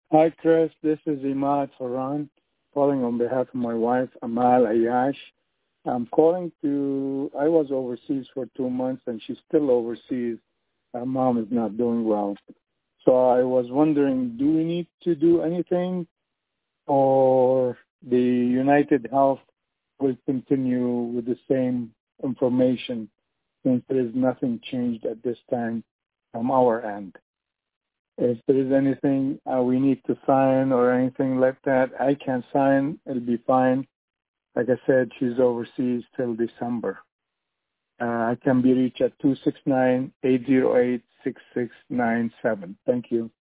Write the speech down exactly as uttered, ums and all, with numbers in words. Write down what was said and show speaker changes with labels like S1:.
S1: Hi, Chris. This is Imad Farhan calling on behalf of my wife, Amal Ayash. I'm calling to, I was overseas for two months and she's still overseas. Her mom is not doing well. So I was wondering, do we need to do anything or the United Health will continue with the same information since there is nothing changed at this time from our end? If there is anything uh, we need to sign or anything like that, I can sign. It'll be fine. Like I said, she's overseas till December. Uh, I can be reached at two six nine, eight zero eight, six six nine seven. Thank you.